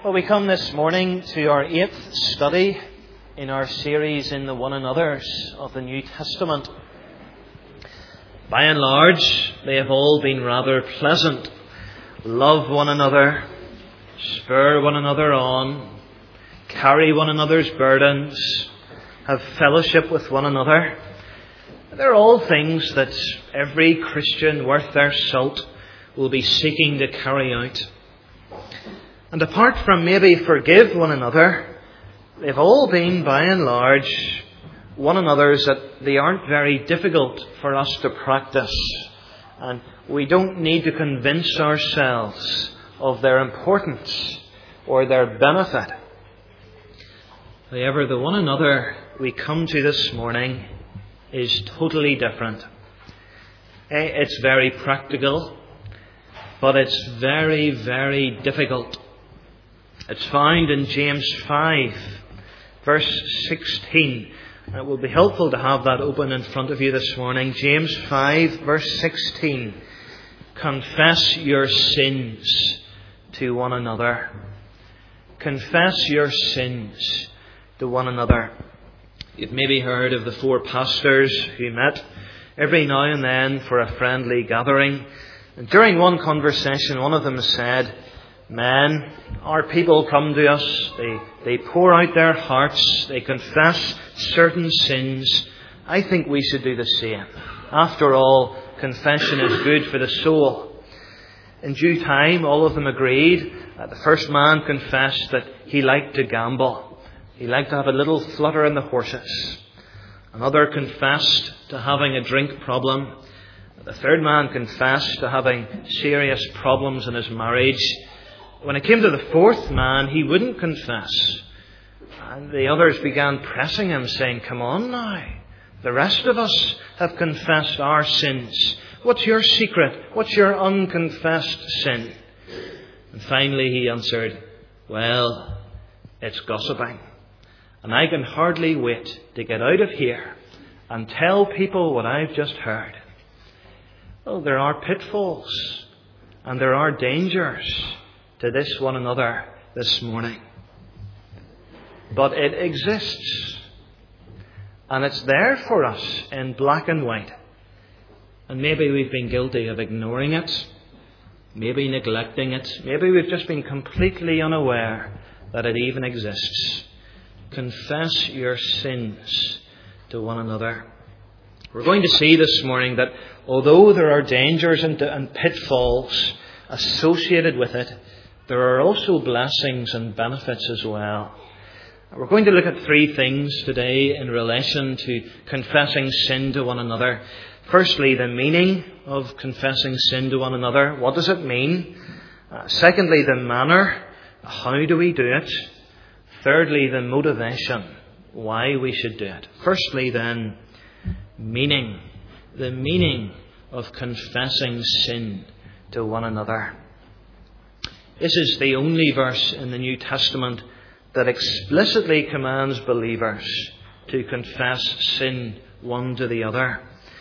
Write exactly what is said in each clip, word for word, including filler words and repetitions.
Well, we come this morning to our eighth study in our series in the one another's of the New Testament. By and large, they have all been rather pleasant. Love one another, spur one another on, carry one another's burdens, have fellowship with one another. They're all things that every Christian worth their salt will be seeking to carry out. And apart from maybe forgive one another, they've all been, by and large, one another's that they aren't very difficult for us to practice. And we don't need to convince ourselves of their importance or their benefit. However, the one another we come to this morning is totally different. It's very practical, but it's very, very difficult. It's found in James five, verse sixteen. And it will be helpful to have that open in front of you this morning. James five, verse sixteen. Confess your sins to one another. Confess your sins to one another. You've maybe heard of the four pastors who met every now and then for a friendly gathering. And during one conversation, one of them said, "Men, our people come to us, they, they pour out their hearts, they confess certain sins. I think we should do the same. After all, confession is good for the soul." In due time, all of them agreed. Uh, the first man confessed that he liked to gamble. He liked to have a little flutter in the horses. Another confessed to having a drink problem. The third man confessed to having serious problems in his marriage. When it came to the fourth man, he wouldn't confess. And the others began pressing him, saying, "Come on now. The rest of us have confessed our sins. What's your secret? What's your unconfessed sin?" And finally he answered, "Well, it's gossiping. And I can hardly wait to get out of here and tell people what I've just heard." Well, there are pitfalls and there are dangers to this one another this morning. But it exists. And it's there for us in black and white. And maybe we've been guilty of ignoring it, maybe neglecting it, maybe we've just been completely unaware that it even exists. Confess your sins to one another. We're going to see this morning that although there are dangers and, and pitfalls associated with it, there are also blessings and benefits as well. We're going to look at three things today in relation to confessing sin to one another. Firstly, the meaning of confessing sin to one another. What does it mean? Uh, secondly, the manner. How do we do it? Thirdly, the motivation. Why we should do it. Firstly, then, meaning. The meaning of confessing sin to one another. This is the only verse in the New Testament that explicitly commands believers to confess sin one to the other.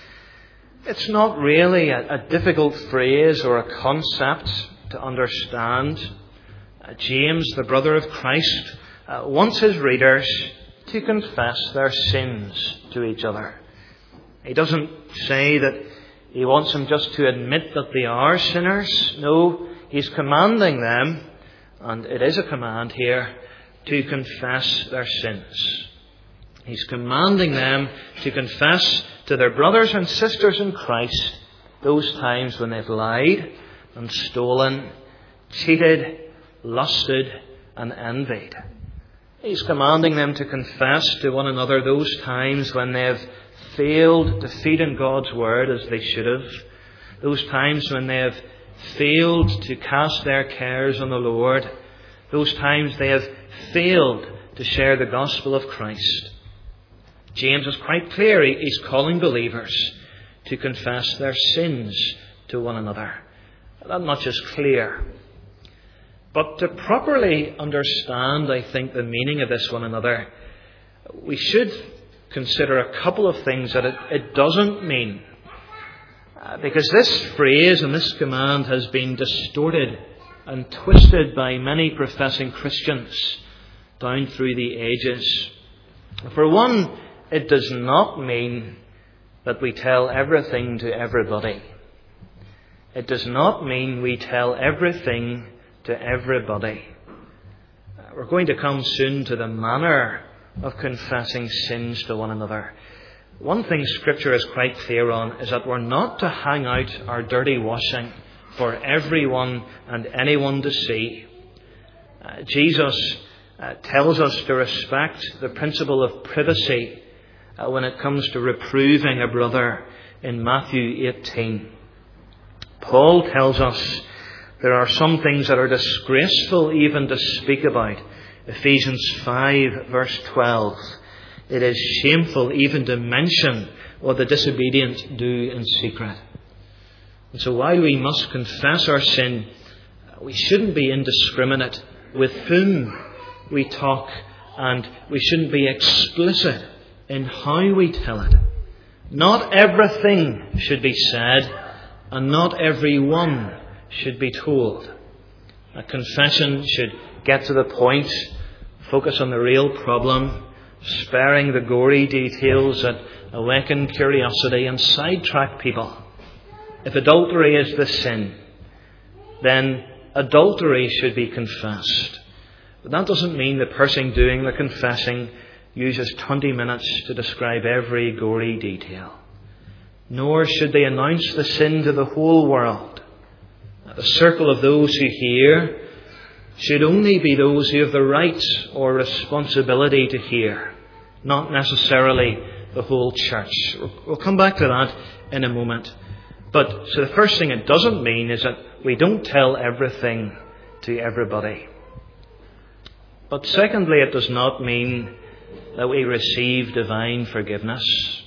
It's not really a, a difficult phrase or a concept to understand. Uh, James, the brother of Christ, uh, wants his readers to confess their sins to each other. He doesn't say that he wants them just to admit that they are sinners. No, he's commanding them, and it is a command here, to confess their sins. He's commanding them to confess to their brothers and sisters in Christ those times when they've lied and stolen, cheated, lusted and envied. He's commanding them to confess to one another those times when they've failed to feed in God's word as they should have. Those times when they have failed to cast their cares on the Lord. Those times they have failed to share the gospel of Christ. James is quite clear. He's calling believers to confess their sins to one another. That much is clear. But to properly understand, I think, the meaning of this one another, we should consider a couple of things that it, it doesn't mean. Uh, because this phrase and this command has been distorted and twisted by many professing Christians down through the ages. For one, it does not mean that we tell everything to everybody. It does not mean we tell everything to everybody. We're going to come soon to the manner of confessing sins to one another. One thing Scripture is quite clear on is that we're not to hang out our dirty washing for everyone and anyone to see. Uh, Jesus uh, tells us to respect the principle of privacy uh, when it comes to reproving a brother in Matthew eighteen. Paul tells us there are some things that are disgraceful even to speak about. Ephesians five verse twelve. It is shameful even to mention what the disobedient do in secret. And so while we must confess our sin, we shouldn't be indiscriminate with whom we talk, and we shouldn't be explicit in how we tell it. Not everything should be said, and not everyone should be told. A confession should get to the point, focus on the real problem, sparing the gory details that awaken curiosity and sidetrack people. If adultery is the sin, then adultery should be confessed. But that doesn't mean the person doing the confessing uses twenty minutes to describe every gory detail. Nor should they announce the sin to the whole world. The circle of those who hear should only be those who have the right or responsibility to hear, not necessarily the whole church. We'll come back to that in a moment. But so the first thing it doesn't mean is that we don't tell everything to everybody. But secondly, it does not mean that we receive divine forgiveness.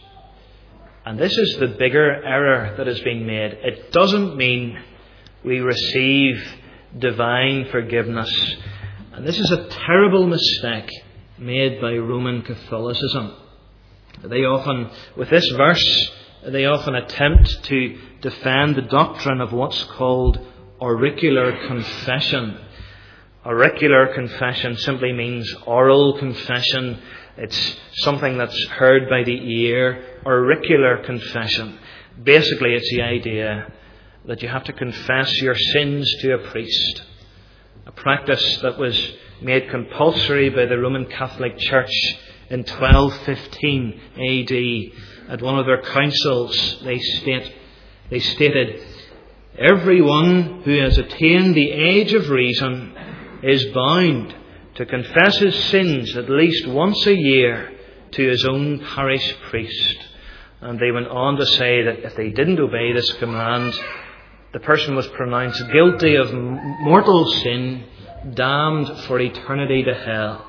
And this is the bigger error that has been made. It doesn't mean we receive divine forgiveness. And this is a terrible mistake made by Roman Catholicism. They often, with this verse, they often attempt to defend the doctrine of what's called auricular confession. Auricular confession simply means oral confession. It's something that's heard by the ear. Auricular confession. Basically, it's the idea that you have to confess your sins to a priest. A practice that was made compulsory by the Roman Catholic Church in twelve fifteen A D. At one of their councils, they state, they stated, "Everyone who has attained the age of reason is bound to confess his sins at least once a year to his own parish priest." And they went on to say that if they didn't obey this command, the person was pronounced guilty of mortal sin, damned for eternity to hell.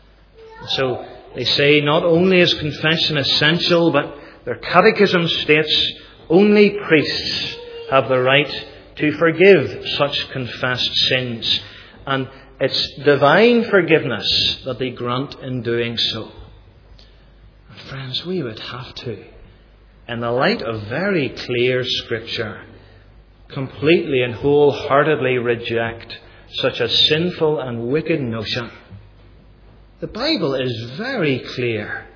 So they say not only is confession essential, but their catechism states only priests have the right to forgive such confessed sins. And it's divine forgiveness that they grant in doing so. Friends, we would have to, in the light of very clear Scripture, completely and wholeheartedly reject such a sinful and wicked notion. The Bible is very clear.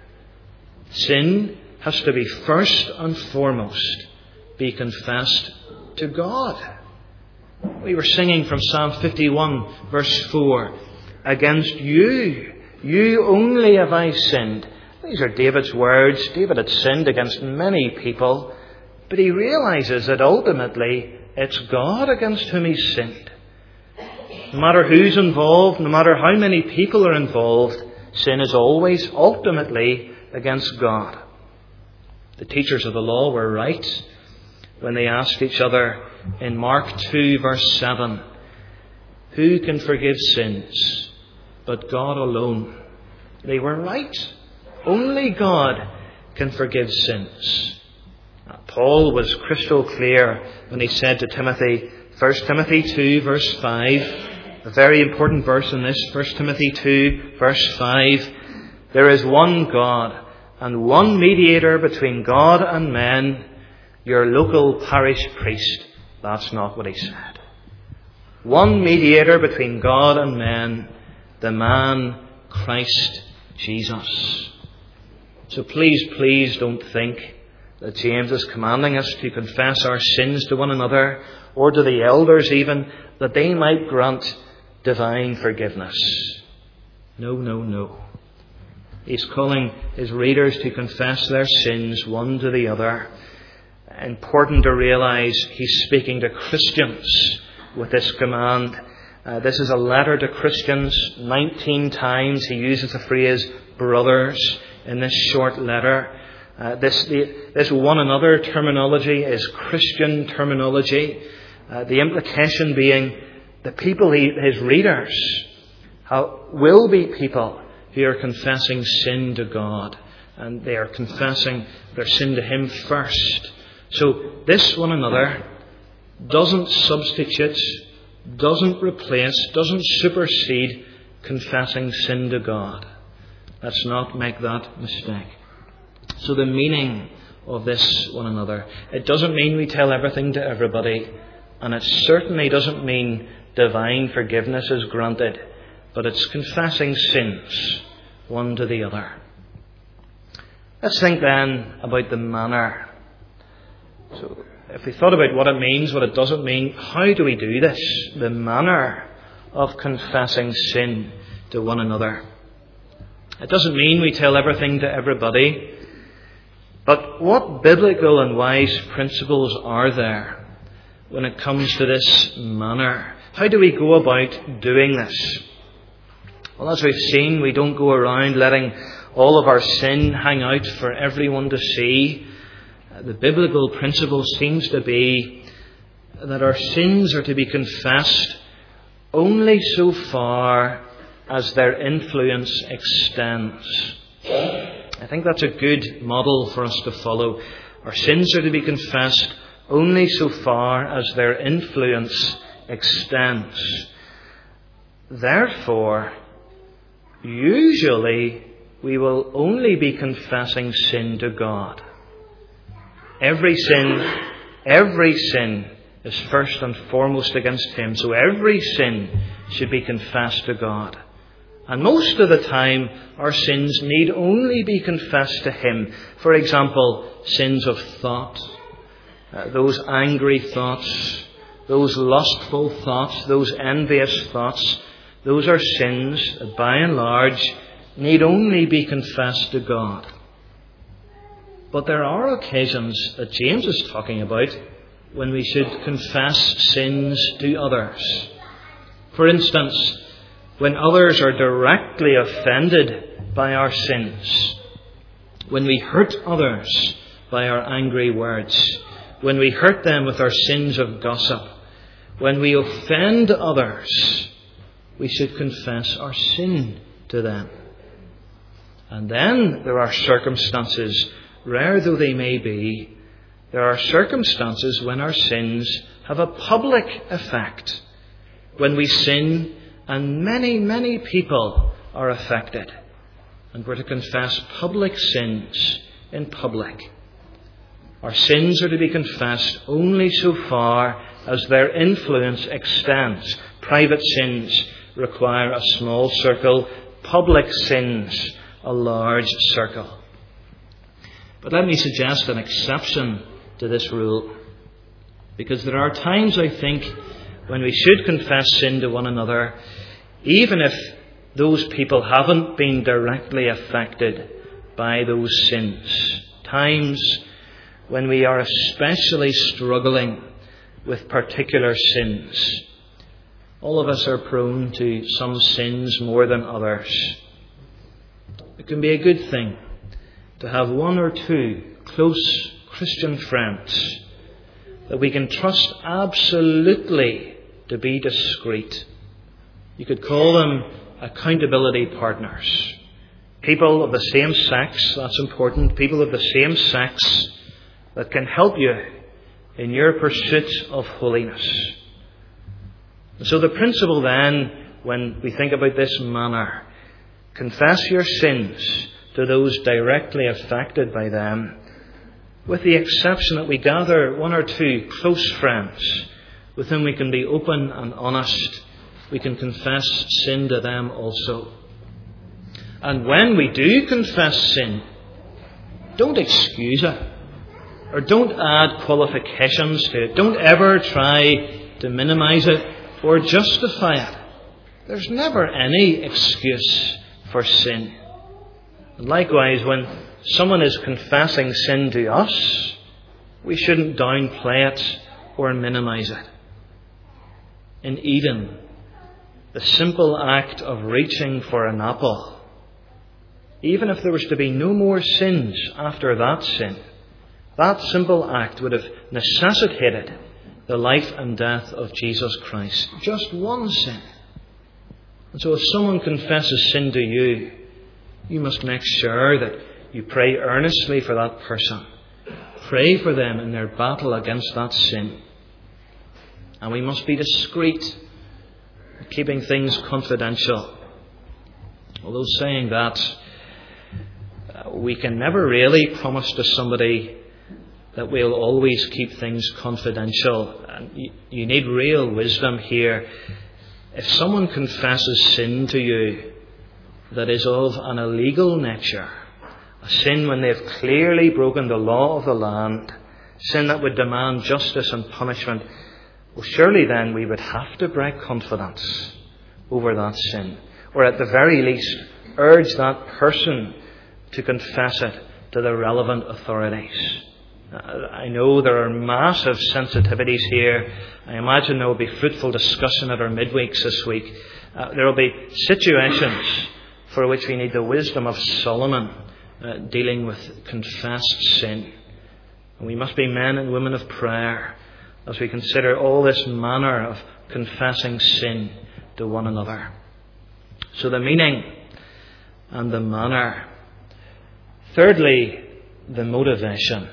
Sin has to be first and foremost be confessed to God. We were singing from Psalm fifty-one, verse four. "Against you, you only have I sinned." These are David's words. David had sinned against many people, but he realizes that ultimately it's God against whom he's sinned. No matter who's involved, no matter how many people are involved, sin is always ultimately against God. The teachers of the law were right when they asked each other in Mark two, verse seven, "Who can forgive sins but God alone?" They were right. Only God can forgive sins. Paul was crystal clear when he said to Timothy, First Timothy two, verse five, a very important verse in this, First Timothy two, verse five, "There is one God and one mediator between God and men, your local parish priest." That's not what he said. One mediator between God and men, the man Christ Jesus. So please, please don't think that James is commanding us to confess our sins to one another, or to the elders even, that they might grant divine forgiveness. No, no, no. He's calling his readers to confess their sins one to the other. Important to realize he's speaking to Christians with this command. Uh, this is a letter to Christians. Nineteen times he uses the phrase brothers in this short letter. Uh, this, the, this one another terminology is Christian terminology. Uh, the implication being the people, he, his readers, how, will be people who are confessing sin to God. And they are confessing their sin to Him first. So this one another doesn't substitute, doesn't replace, doesn't supersede confessing sin to God. Let's not make that mistake. So the meaning of this one another, it doesn't mean we tell everything to everybody, and it certainly doesn't mean divine forgiveness is granted, but it's confessing sins one to the other. Let's think then about the manner. So if we thought about what it means, what it doesn't mean, how do we do this? The manner of confessing sin to one another. It doesn't mean we tell everything to everybody, but what biblical and wise principles are there when it comes to this manner? How do we go about doing this? Well, as we've seen, we don't go around letting all of our sin hang out for everyone to see. The biblical principle seems to be that our sins are to be confessed only so far as their influence extends. I think that's a good model for us to follow. Our sins are to be confessed only so far as their influence extends. Therefore, usually we will only be confessing sin to God. Every sin, every sin is first and foremost against Him. So every sin should be confessed to God. And most of the time, our sins need only be confessed to Him. For example, sins of thought, uh, those angry thoughts, those lustful thoughts, those envious thoughts, those are sins that by and large need only be confessed to God. But there are occasions that James is talking about when we should confess sins to others. For instance, when others are directly offended by our sins, when we hurt others by our angry words, when we hurt them with our sins of gossip, when we offend others, we should confess our sin to them. And then there are circumstances, rare though they may be, there are circumstances when our sins have a public effect. When we sin and many, many people are affected. And we're to confess public sins in public. Our sins are to be confessed only so far as their influence extends. Private sins require a small circle. Public sins, a large circle. But let me suggest an exception to this rule. Because there are times, I think, when we should confess sin to one another, even if those people haven't been directly affected by those sins. Times when we are especially struggling with particular sins. All of us are prone to some sins more than others. It can be a good thing to have one or two close Christian friends that we can trust absolutely to be discreet. You could call them accountability partners. People of the same sex, that's important. People of the same sex that can help you in your pursuit of holiness. So the principle then, when we think about this manner, confess your sins to those directly affected by them, with the exception that we gather one or two close friends with whom we can be open and honest. We can confess sin to them also. And when we do confess sin, don't excuse it, or don't add qualifications to it. Don't ever try to minimize it or justify it. There's never any excuse for sin. And likewise, when someone is confessing sin to us, we shouldn't downplay it or minimize it. In Eden, the simple act of reaching for an apple, even if there was to be no more sins after that sin, that simple act would have necessitated the life and death of Jesus Christ. Just one sin. And so if someone confesses sin to you, you must make sure that you pray earnestly for that person. Pray for them in their battle against that sin. And we must be discreet, keeping things confidential. Although saying that, we can never really promise to somebody that we'll always keep things confidential. And you need real wisdom here. If someone confesses sin to you that is of an illegal nature, a sin when they've clearly broken the law of the land, sin that would demand justice and punishment, well, surely then we would have to break confidence over that sin. Or at the very least, urge that person to confess it to the relevant authorities. I know there are massive sensitivities here. I imagine there will be fruitful discussion at our midweeks this week. Uh, there will be situations for which we need the wisdom of Solomon uh, dealing with confessed sin. And we must be men and women of prayer as we consider all this manner of confessing sin to one another. So the meaning and the manner. Thirdly, the motivation.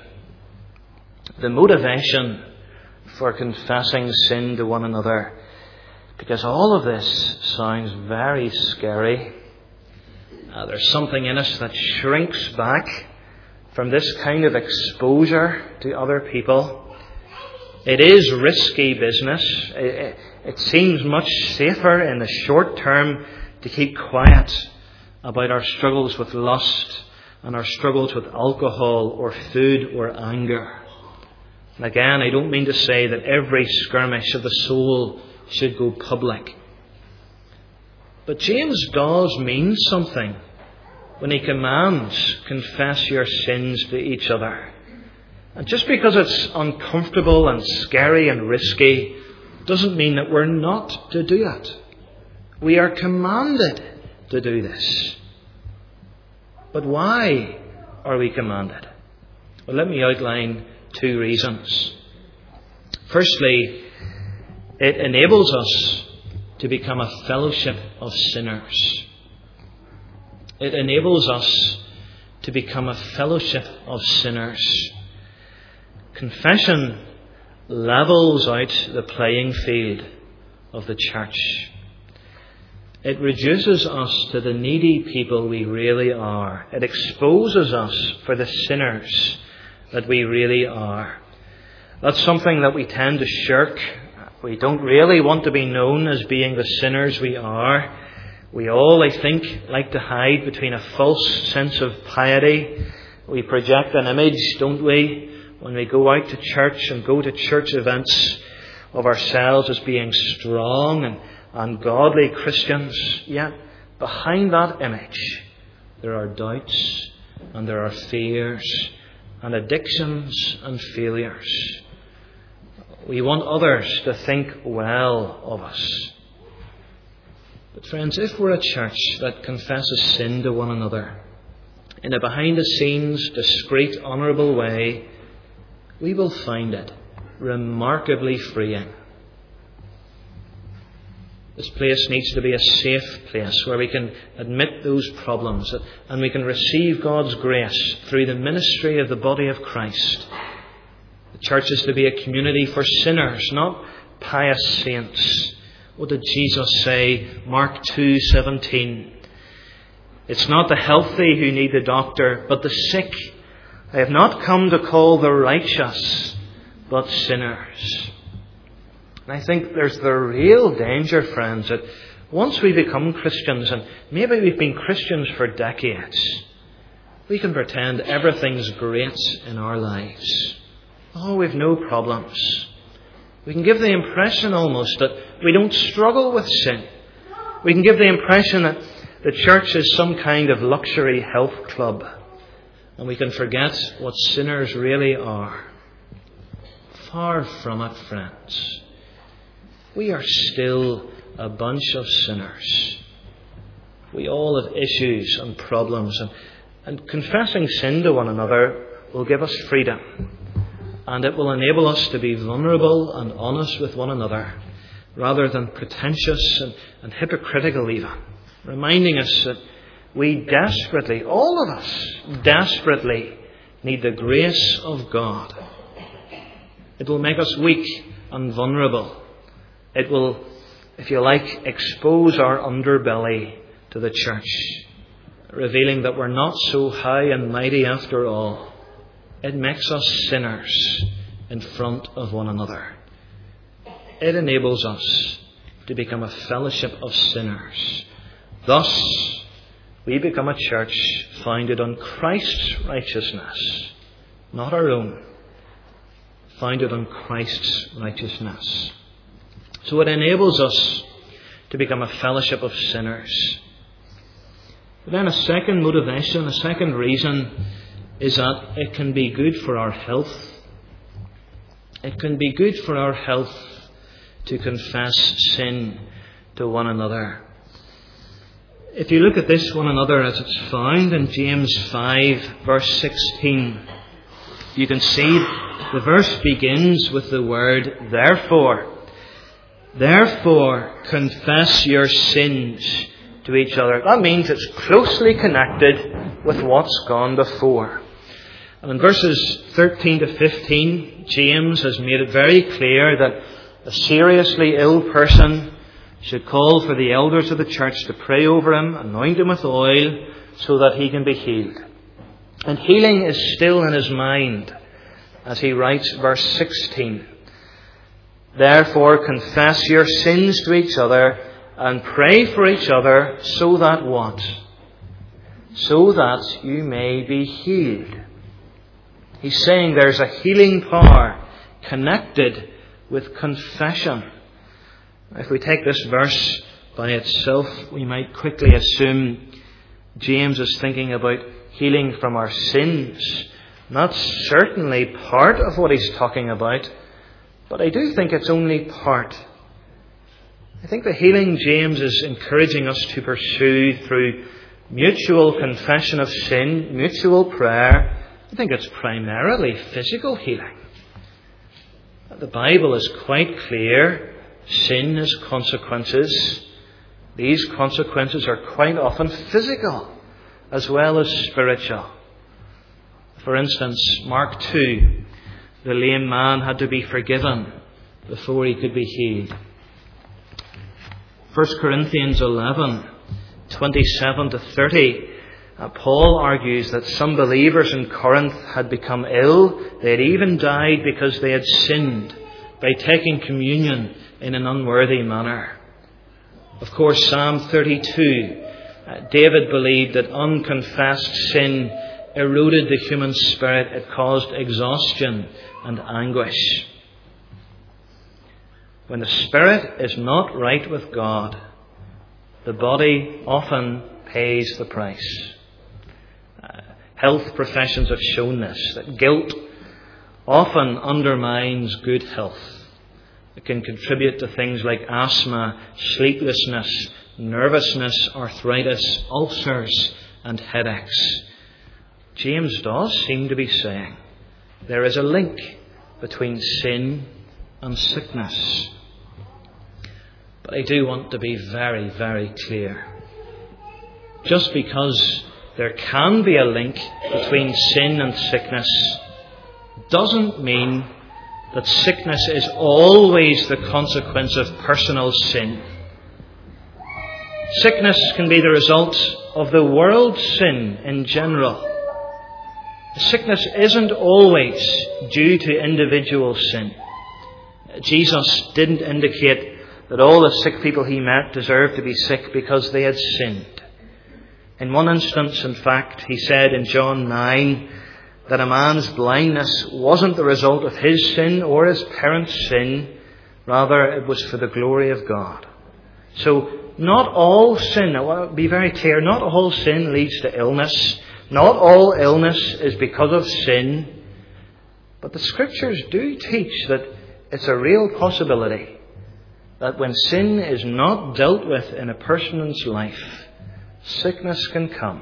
The motivation for confessing sin to one another. Because all of this sounds very scary. Uh, there's something in us that shrinks back from this kind of exposure to other people. It is risky business. It, it seems much safer in the short term to keep quiet about our struggles with lust and our struggles with alcohol or food or anger. And again, I don't mean to say that every skirmish of the soul should go public. But James does mean something when he commands, confess your sins to each other. And just because it's uncomfortable and scary and risky doesn't mean that we're not to do it. We are commanded to do this. But why are we commanded? Well, let me outline two reasons. Firstly, it enables us to become a fellowship of sinners. It enables us to become a fellowship of sinners. Confession levels out the playing field of the church. It reduces us to the needy people we really are. It exposes us for the sinners that we really are. That's something that we tend to shirk. We don't really want to be known as being the sinners we are. We all, I think, like to hide between a false sense of piety. We project an image, don't we, when we go out to church and go to church events, of ourselves as being strong and, and godly Christians. Yet behind that image there are doubts and there are fears and addictions and failures. We want others to think well of us. But friends, if we're a church that confesses sin to one another in a behind-the-scenes, discreet, honourable way, we will find it remarkably freeing. This place needs to be a safe place where we can admit those problems and we can receive God's grace through the ministry of the body of Christ. The church is to be a community for sinners, not pious saints. What did Jesus say? Mark two seventeen. It's not the healthy who need the doctor, but the sick. I have not come to call the righteous, but sinners. And I think there's the real danger, friends, that once we become Christians, and maybe we've been Christians for decades, we can pretend everything's great in our lives. Oh, we've no problems. We can give the impression almost that we don't struggle with sin. We can give the impression that the church is some kind of luxury health club. And we can forget what sinners really are. Far from it, friends. We are still a bunch of sinners. We all have issues and problems. And, and confessing sin to one another will give us freedom. And it will enable us to be vulnerable and honest with one another, rather than pretentious and, and hypocritical even. Reminding us that we desperately, all of us, desperately need the grace of God. It will make us weak and vulnerable. It will, if you like, expose our underbelly to the church, revealing that we're not so high and mighty after all. It makes us sinners in front of one another. It enables us to become a fellowship of sinners. Thus, we become a church founded on Christ's righteousness, not our own. Founded on Christ's righteousness. So it enables us to become a fellowship of sinners. But then a second motivation, a second reason, is that it can be good for our health. It can be good for our health to confess sin to one another. If you look at this one another as it's found in James five, verse sixteen, you can see the verse begins with the word therefore. Therefore, confess your sins to each other. That means it's closely connected with what's gone before. And in verses thirteen to fifteen, James has made it very clear that a seriously ill person should call for the elders of the church to pray over him, anoint him with oil, so that he can be healed. And healing is still in his mind, as he writes verse sixteen. Therefore, confess your sins to each other and pray for each other, so that what? So that you may be healed. He's saying there's a healing power connected with confession. If we take this verse by itself, we might quickly assume James is thinking about healing from our sins. That's certainly part of what he's talking about, but I do think it's only part. I think the healing James is encouraging us to pursue through mutual confession of sin, mutual prayer, I think it's primarily physical healing. The Bible is quite clear. Sin has consequences. These consequences are quite often physical as well as spiritual. For instance, Mark two, the lame man had to be forgiven before he could be healed. First Corinthians eleven, twenty-seven to thirty, uh, Paul argues that some believers in Corinth had become ill. They had even died because they had sinned by taking communion in an unworthy manner. Of course, Psalm thirty-two, uh, David believed that unconfessed sin eroded the human spirit. It caused exhaustion and anguish. When the spirit is not right with God, the body often pays the price. Uh, health professions have shown this, that guilt often undermines good health. It can contribute to things like asthma, sleeplessness, nervousness, arthritis, ulcers, and headaches. James does seem to be saying there is a link between sin and sickness. But I do want to be very, very clear. Just because there can be a link between sin and sickness doesn't mean that sickness is always the consequence of personal sin. Sickness can be the result of the world's sin in general. Sickness isn't always due to individual sin. Jesus didn't indicate that all the sick people he met deserved to be sick because they had sinned. In one instance, in fact, he said in John nine that a man's blindness wasn't the result of his sin or his parents' sin. Rather, it was for the glory of God. So, not all sin, I want to be very clear, not all sin leads to illness. Not all illness is because of sin. But the Scriptures do teach that it's a real possibility that when sin is not dealt with in a person's life, sickness can come.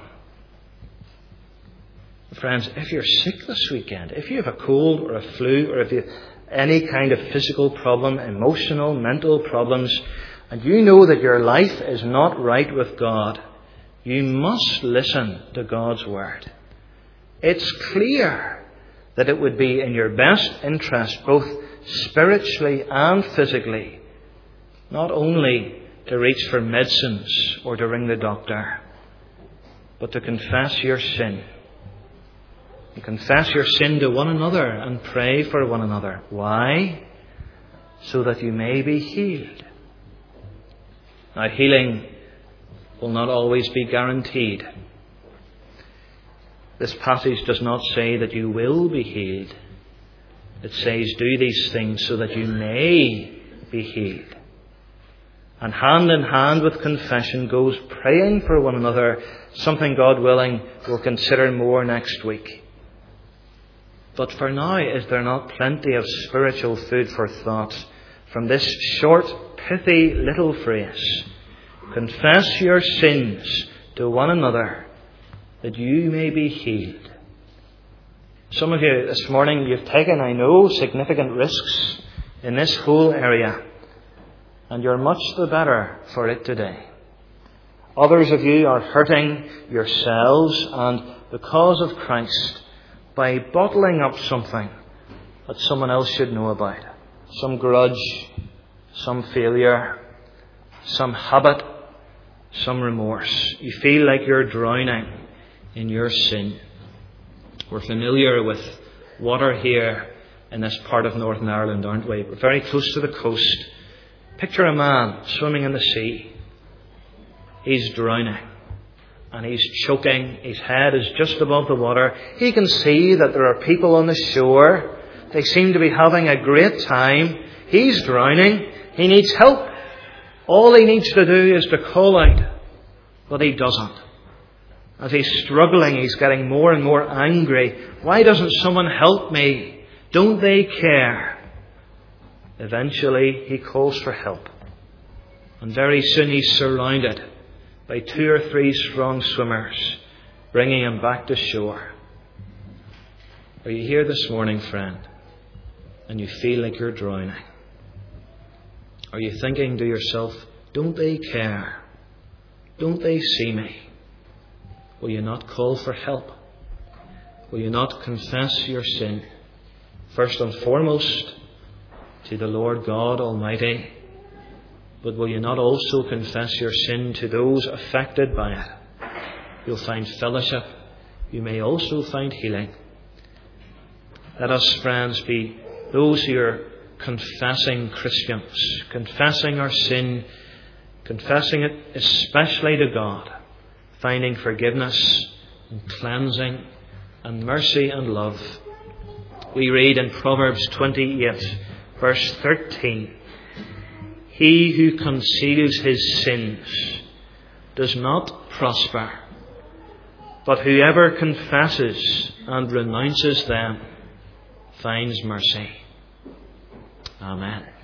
Friends, if you're sick this weekend, if you have a cold or a flu, or if you have any kind of physical problem, emotional, mental problems, and you know that your life is not right with God, you must listen to God's word. It's clear that it would be in your best interest, both spiritually and physically, not only to reach for medicines or to ring the doctor, but to confess your sin. And confess your sin to one another and pray for one another. Why? So that you may be healed. Now, healing will not always be guaranteed. This passage does not say that you will be healed. It says, do these things so that you may be healed. And hand in hand with confession goes praying for one another, something, God willing, we'll consider more next week. But for now, is there not plenty of spiritual food for thought from this short, pithy little phrase? Confess your sins to one another, that you may be healed. Some of you this morning, you've taken, I know, significant risks in this whole area, and you're much the better for it today. Others of you are hurting yourselves and the cause of Christ by bottling up something that someone else should know about. Some grudge, some failure, some habit, some remorse. You feel like you're drowning in your sin. We're familiar with water here in this part of Northern Ireland, aren't we? We're very close to the coast. Picture a man swimming in the sea. He's drowning. And he's choking. His head is just above the water. He can see that there are people on the shore. They seem to be having a great time. He's drowning. He needs help. All he needs to do is to call out. But he doesn't. As he's struggling, he's getting more and more angry. Why doesn't someone help me? Don't they care? Eventually, he calls for help. And very soon he's surrounded by two or three strong swimmers, bringing him back to shore. Are you here this morning, friend, and you feel like you're drowning? Are you thinking to yourself, don't they care? Don't they see me? Will you not call for help? Will you not confess your sin, first and foremost, to the Lord God Almighty? But will you not also confess your sin to those affected by it? You'll find fellowship. You may also find healing. Let us, friends, be those who are confessing Christians, confessing our sin, confessing it especially to God, finding forgiveness and cleansing and mercy and love. We read in Proverbs twenty-eight, verse thirteen, he who conceals his sins does not prosper, but whoever confesses and renounces them finds mercy. Amen.